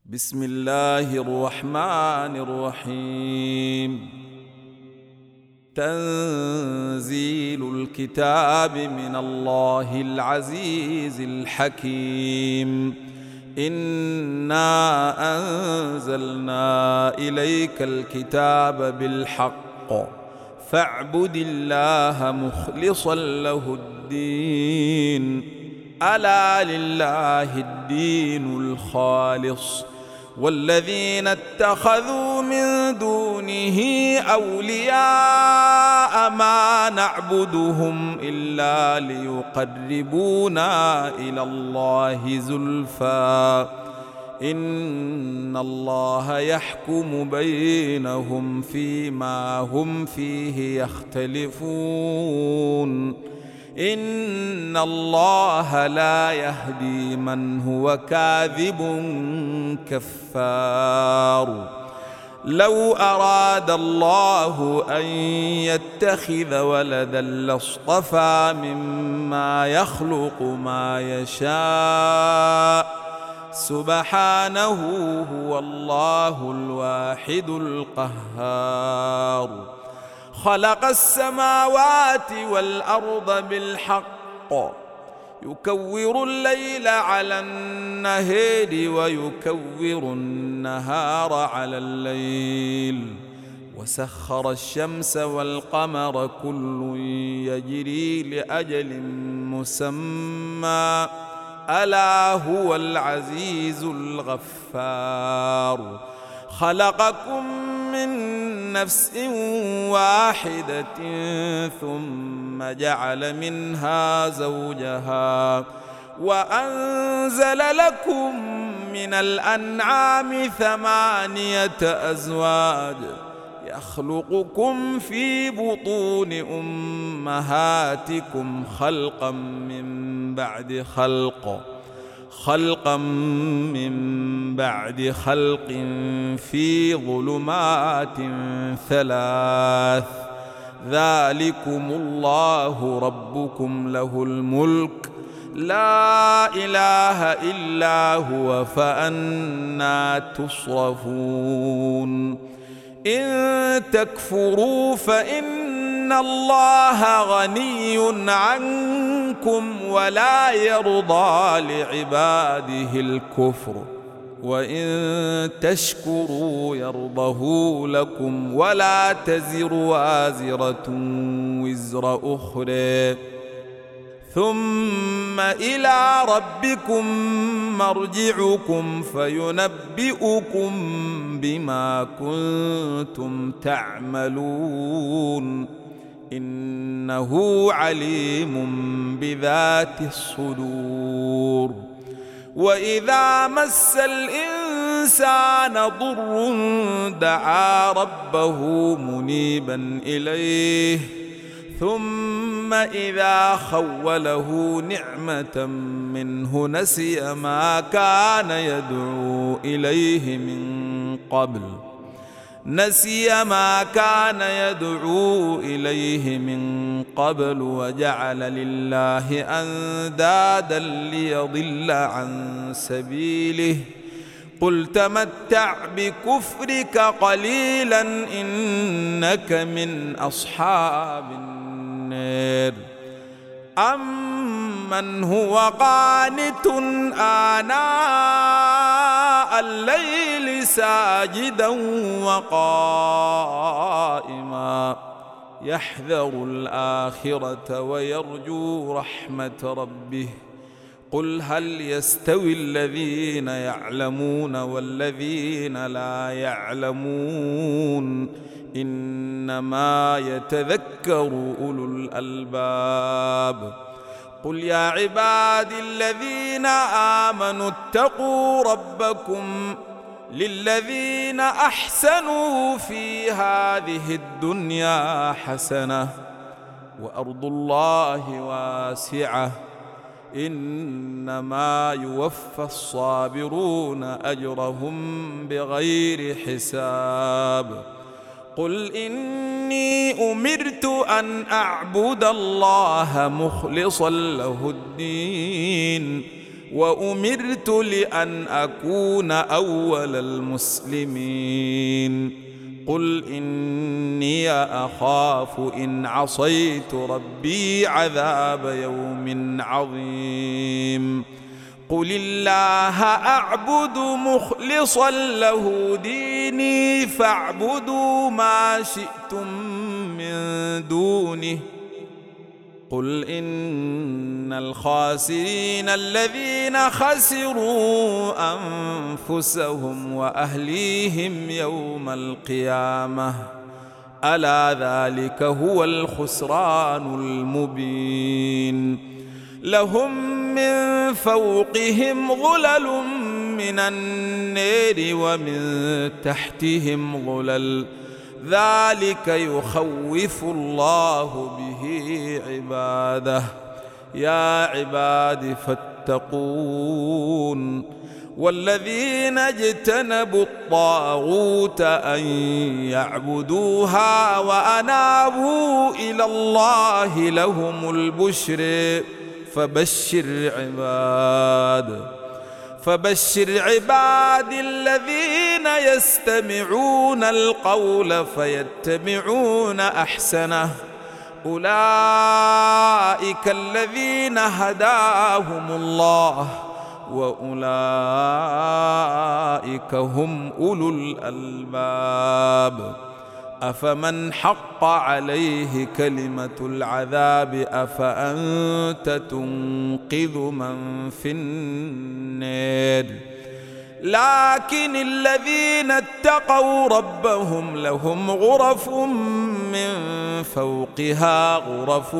بسم الله الرحمن الرحيم. تنزيل الكتاب من الله العزيز الحكيم. إنا أنزلنا إليك الكتاب بالحق فاعبد الله مخلصا له الدين. ألا لله الدين الخالص والذين اتخذوا من دونه أولياء ما نعبدهم إلا ليقربونا إلى الله زلفى إن الله يحكم بينهم فيما هم فيه يختلفون. إن الله لا يهدي من هو كاذب كفار. لو أراد الله أن يتخذ ولدا لاصطفى مما يخلق ما يشاء سبحانه هو الله الواحد القهار. خلق السماوات والأرض بالحق يكور الليل على النهار ويكور النهار على الليل وسخر الشمس والقمر كل يجري لأجل مسمى ألا هو العزيز الغفار. خلقكم من نفس واحدة ثم جعل منها زوجها وأنزل لكم من الأنعام 8 أزواج يخلقكم في بطون أمهاتكم خلقا من بعد خلق في ظلمات 3 ذلكم الله ربكم له الملك لا إله إلا هو فأنى تصرفون. إن تكفروا فإن الله غني عنكم ولا يرضى لعباده الكفر وإن تشكروا يرضه لكم ولا تزر وازرة وزر أخرى ثم إلى ربكم مرجعكم فينبئكم بما كنتم تعملون إنه عليم بذات الصدور. وإذا مس الإنسان ضر دعا ربه منيبا إليه ثم إذا خوله نعمة منه نسي ما كان يدعو إليه من قبل وجعل لله أندادا ليضل عن سبيله. قل تمتع بكفرك قليلا إنك من أصحاب النار. أمن هو قانت آناء الليل ساجدا وقائما يحذر الآخرة ويرجو رحمة ربه. قل هل يستوي الذين يعلمون والذين لا يعلمون إنما يتذكر أولو الألباب. قل يا عبادي الذين آمنوا اتقوا ربكم للذين أحسنوا في هذه الدنيا حسنة وأرض الله واسعة إنما يوفى الصابرون أجرهم بغير حساب. قل إني أمرت أن أعبد الله مخلصا له الدين وأمرت لأن أكون أول المسلمين قل إني أخاف إن عصيت ربي عذاب يوم عظيم قل الله أعبد مخلصا له ديني فاعبدوا ما شئتم من دونه قل إن الخاسرين الذين خسروا أنفسهم وأهليهم يوم القيامة ألا ذلك هو الخسران المبين لهم من فوقهم ظلل من النار ومن تحتهم ظلل ذلك يخوف الله به عباده يا عباد فاتقون والذين اجتنبوا الطاغوت أن يعبدوها وأنابوا إلى الله لهم البشر فبشر عباد الذين يستمعون القول فيتبعون أحسنه أولئك الذين هداهم الله وأولئك هم أولو الألباب أفمن حق عليه كلمة العذاب أفأنت تنقذ من في النار لكن الذين اتقوا ربهم لهم غرف من فوقها غرف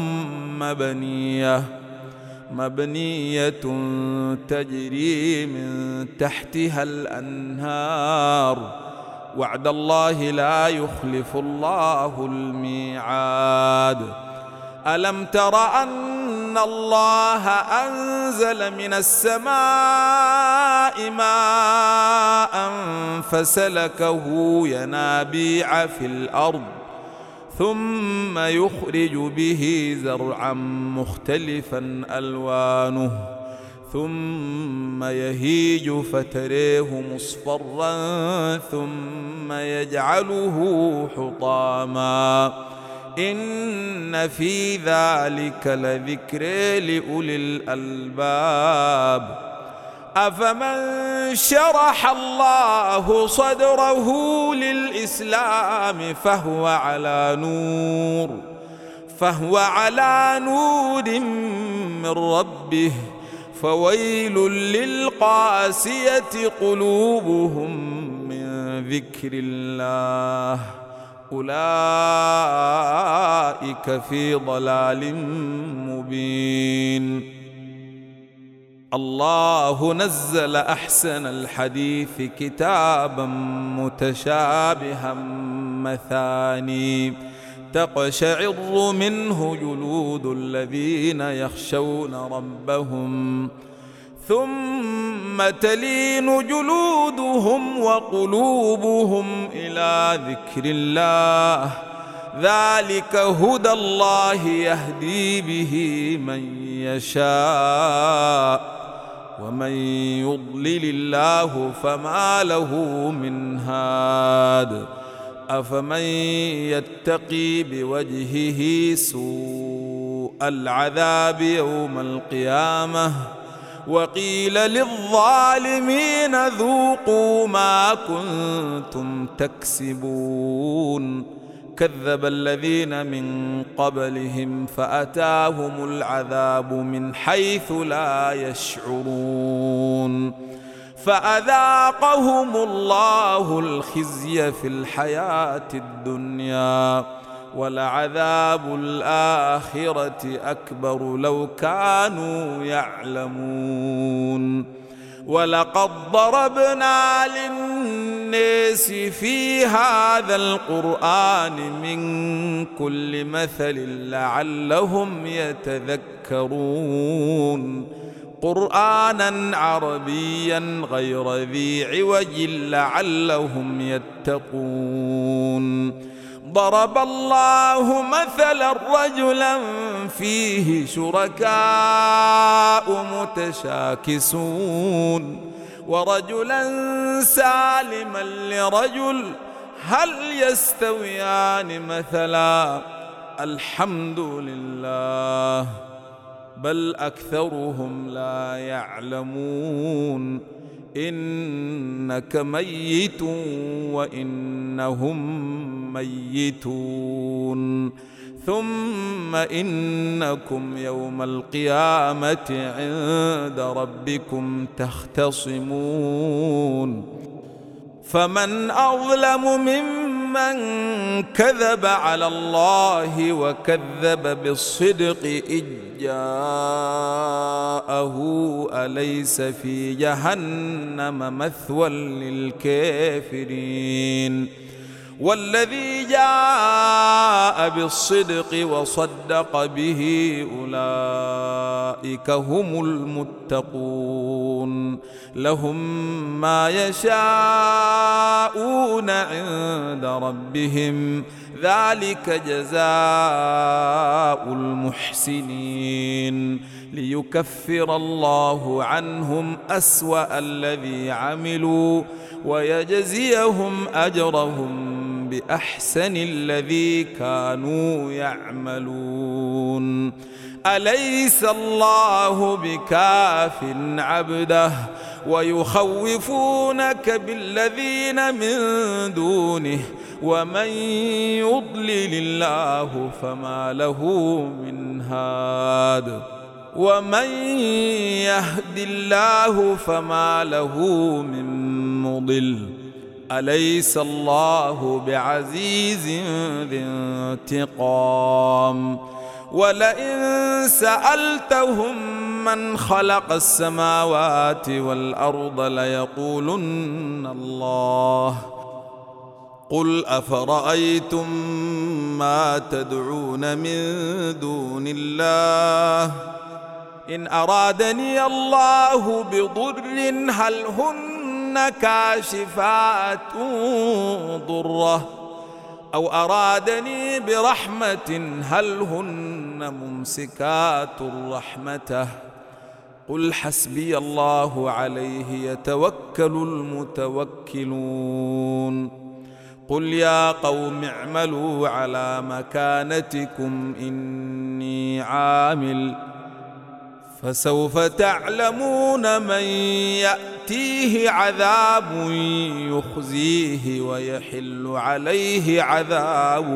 مبنية تجري من تحتها الأنهار وعد الله لا يخلف الله الميعاد ألم تر أن الله أنزل من السماء ماء فسلكه ينابيع في الأرض ثم يخرج به زرعا مختلفا ألوانه ثم يهيج فتريه مصفرا ثم يجعله حطاما إن في ذلك لذكر لأولي الألباب أفمن شرح الله صدره للإسلام فهو على نور من ربه فويل للقاسية قلوبهم من ذكر الله أولئك في ضلال مبين الله نزل أحسن الحديث كتابا متشابها مثاني تقشعر منه جلود الذين يخشون ربهم ثم تلين جلودهم وقلوبهم إلى ذكر الله ذلك هدى الله يهدي به من يشاء ومن يضلل الله فما له من هاد أفمن يتقي بوجهه سوء العذاب يوم القيامة وقيل للظالمين ذوقوا ما كنتم تكسبون كذب الذين من قبلهم فأتاهم العذاب من حيث لا يشعرون فأذاقهم الله الخزي في الحياة الدنيا ولعذاب الآخرة أكبر لو كانوا يعلمون ولقد ضربنا للناس في هذا القرآن من كل مثل لعلهم يتذكرون قرآنا عربيا غير ذي عوج لعلهم يتقون ضرب الله مثلا رجلا فيه شركاء متشاكسون ورجلا سالما لرجل هل يستويان مثلا الحمد لله بل أكثرهم لا يعلمون إنك ميت وإنهم ميتون ثم إنكم يوم القيامة عند ربكم تختصمون فمن أظلم ممن كذب على الله وكذب بالصدق إذ جاءه أليس في جهنم مثوى للكافرين والذي جاء بالصدق وصدق به أولئك هم المتقون لهم ما يشاءون عند ربهم ذلك جزاء المحسنين ليكفر الله عنهم أسوأ الذي عملوا ويجزيهم أجرهم بأحسن الذي كانوا يعملون أليس الله بكاف عبده ويخوفونك بالذين من دونه ومن يضلل الله فما له من هاد ومن يهد الله فما له من مضل أليس الله بعزيز ذي انتقام ولئن سألتهم من خلق السماوات والأرض ليقولن الله قل أفرأيتم ما تدعون من دون الله إن أرادني الله بضر هل هن كاشفات ضره أو أرادني برحمة هل هن ممسكات رحمته قل حسبي الله عليه يتوكل المتوكلون قل يا قوم اعملوا على مكانتكم إني عامل فسوف تعلمون من يأتيه عذاب يخزيه ويحل عليه عذاب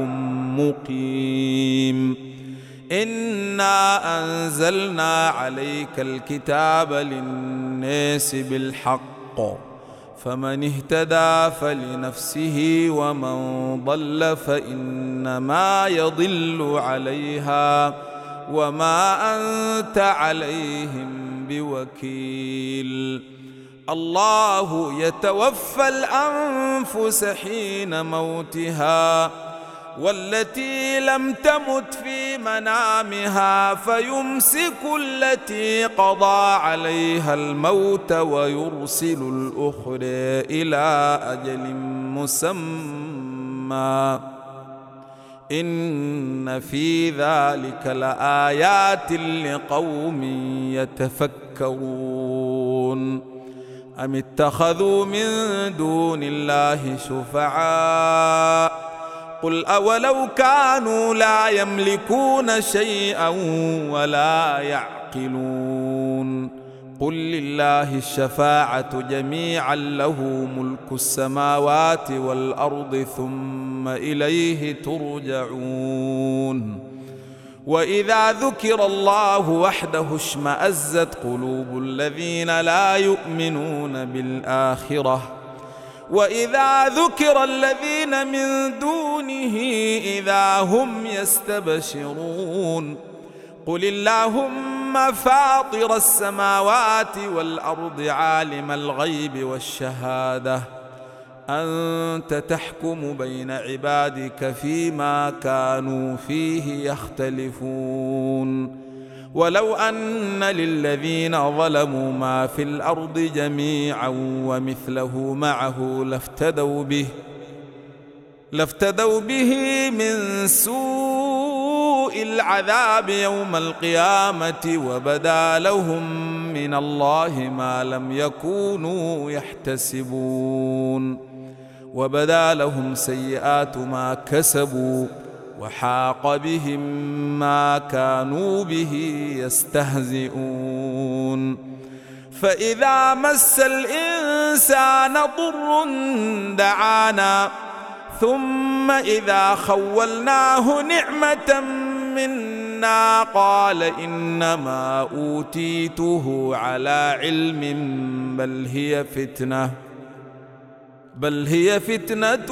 مقيم إنا أنزلنا عليك الكتاب للناس بالحق فمن اهتدى فلنفسه ومن ضل فإنما يضل عليها وما أنت عليهم بوكيل الله يتوفى الأنفس حين موتها والتي لم تمت في منامها فيمسك التي قضى عليها الموت ويرسل الأخرى إلى أجل مسمى إن في ذلك لآيات لقوم يتفكرون أم اتخذوا من دون الله شفعاء قل أولو كانوا لا يملكون شيئا ولا يعقلون قل لله الشفاعة جميعا له ملك السماوات والأرض ثم إليه ترجعون وإذا ذكر الله وحده اشمأزت قلوب الذين لا يؤمنون بالآخرة وإذا ذكر الذين من دونه إذا هم يستبشرون قل اللهم فاطر السماوات والأرض عالم الغيب والشهادة أنت تحكم بين عبادك فيما كانوا فيه يختلفون ولو أن للذين ظلموا ما في الأرض جميعا ومثله معه لافتدوا به من سوء العذاب يوم القيامة وبدا لهم من الله ما لم يكونوا يحتسبون وبدا لهم سيئات ما كسبوا وحاق بهم ما كانوا به يستهزئون فإذا مس الإنسان ضر دعانا ثم إذا خولناه نعمة منا قال إنما أوتيته على علم بل هي فتنة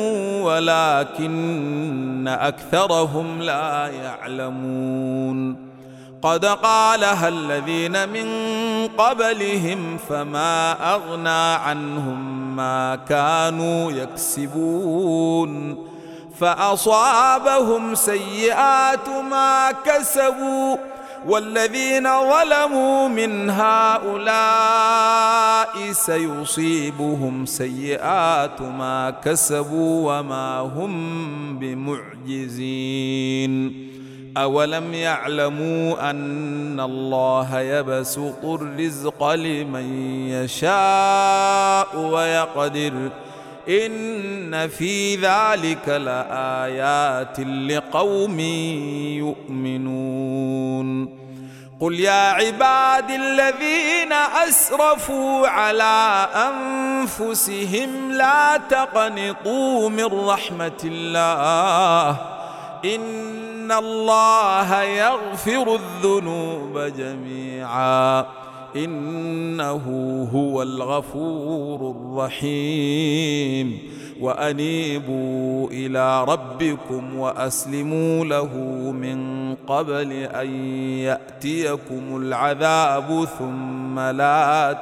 ولكن أكثرهم لا يعلمون قد قالها الذين من قبلهم فما أغنى عنهم ما كانوا يكسبون فأصابهم سيئات ما كسبوا والذين ظلموا من هؤلاء سيصيبهم سيئات ما كسبوا وما هم بمعجزين أولم يعلموا أن الله يبسط الرزق لمن يشاء ويقدر إن في ذلك لآيات لقوم يؤمنون قل يا عبادي الذين أسرفوا على أنفسهم لا تقنطوا من رحمة الله إن الله يغفر الذنوب جميعا إنه هو الغفور الرحيم وأنيبوا إلى ربكم وأسلموا له من قبل أن يأتيكم العذاب ثم لا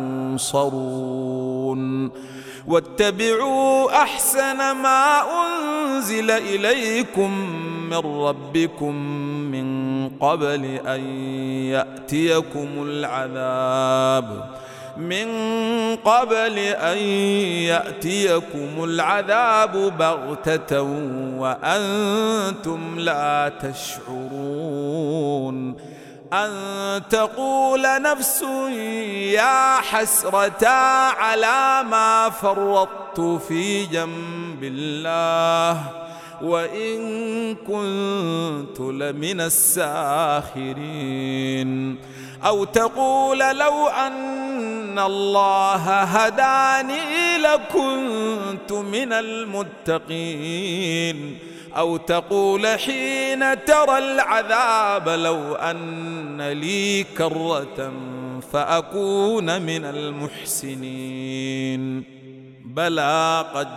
تنصرون واتبعوا أحسن ما أنزل إليكم من ربكم من قبل أن يأتيكم العذاب بغتة وأنتم لا تشعرون أن تقول نفس يا حسرة على ما فرطت في جنب الله وإن كنت لمن الساخرين أو تقول لو أن الله هداني لكنت من المتقين أو تقول حين ترى العذاب لو أن لي كرة فأكون من المحسنين بلى قد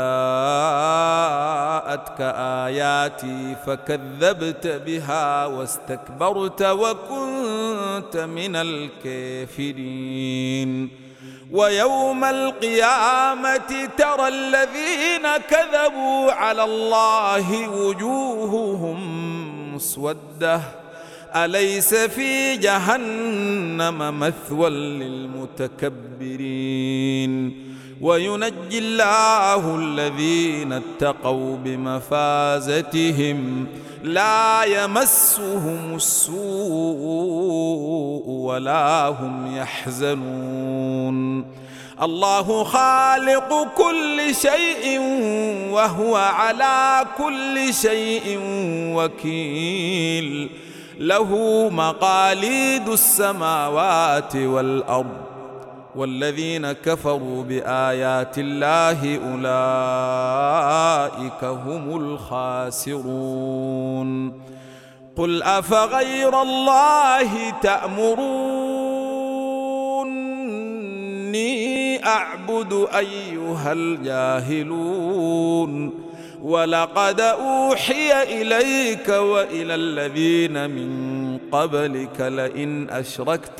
جاءتك آياتي فكذبت بها واستكبرت وكنت من الكافرين ويوم القيامة ترى الذين كذبوا على الله وجوههم مسودة أليس في جهنم مثوى للمتكبرين وينجي الله الذين اتقوا بمفازتهم لا يمسهم السوء ولا هم يحزنون الله خالق كل شيء وهو على كل شيء وكيل له مقاليد السماوات والأرض والذين كفروا بآيات الله أولئك هم الخاسرون قل أفغير الله تأمروني أعبد أيها الجاهلون ولقد أوحي إليك وإلى الذين من قبلك لئن أشركت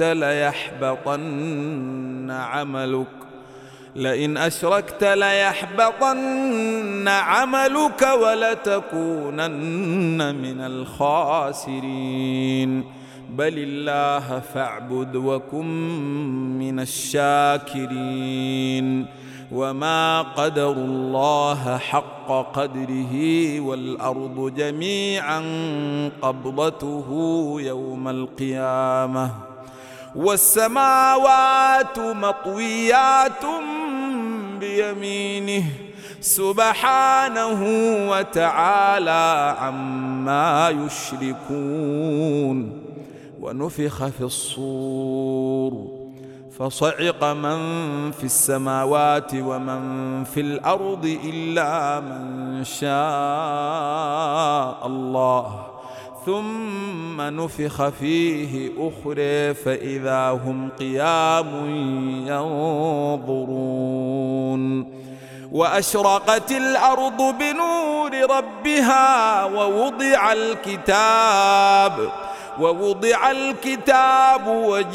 ليحبطن عملك ولتكونن من الخاسرين بل الله فاعبد وكن من الشاكرين وما قدروا الله حق قدره والأرض جميعا قبضته يوم القيامة والسماوات مطويات بيمينه سبحانه وتعالى عما يشركون. ونفخ في الصور فصعق من في السماوات ومن في الأرض إلا من شاء الله ثم نفخ فيه أخرى فإذا هم قيام ينظرون. وأشرقت الأرض بنور ربها ووضع الكتاب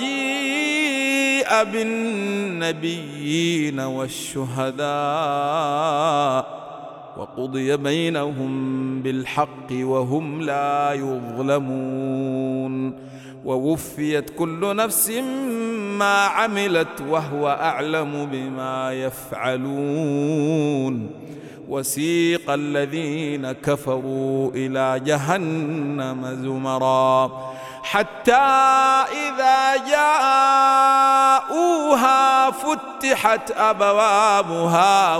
وجيء بالنبيين والشهداء وقضي بينهم بالحق وهم لا يظلمون. ووفيت كل نفس ما عملت وهو أعلم بما يفعلون. وسيق الذين كفروا إلى جهنم زمرا حتى إذا جاءوها فتحت أبوابها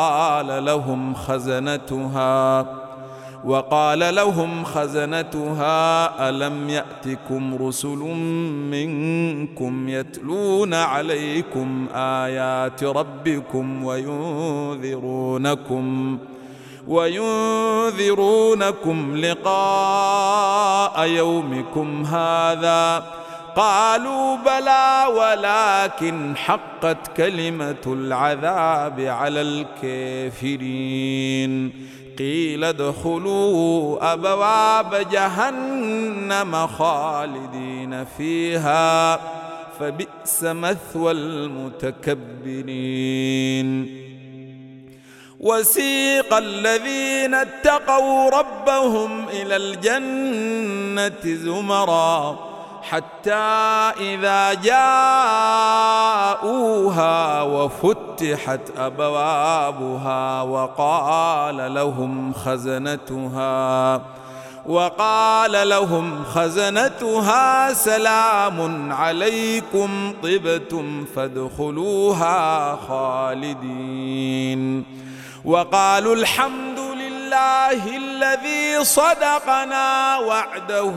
وقال لهم خزنتها ألم يأتكم رسل منكم يتلون عليكم آيات ربكم وينذرونكم لقاء يومكم هذا قالوا بلى ولكن حقت كلمة العذاب على الكافرين قيل ادخلوا أبواب جهنم خالدين فيها فبئس مثوى المتكبرين. وسيق الذين اتقوا ربهم إلى الجنة زمرا حتى إذا جاءوها وفتحت أبوابها وقال لهم خزنتها سلام عليكم طبتم فادخلوها خالدين. وقالوا الحمد لله الذي صدقنا وعده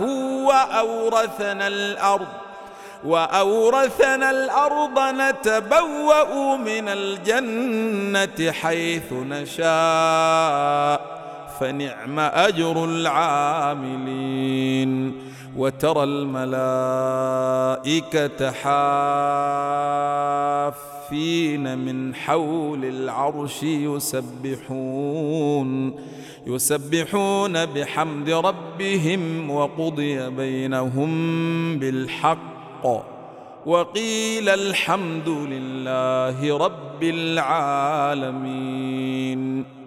وأورثنا الأرض نتبوأ من الجنة حيث نشاء فنعم أجر العاملين. وترى الملائكة حافين من حول العرش يسبحون بحمد ربهم وقضي بينهم بالحق وقيل الحمد لله رب العالمين.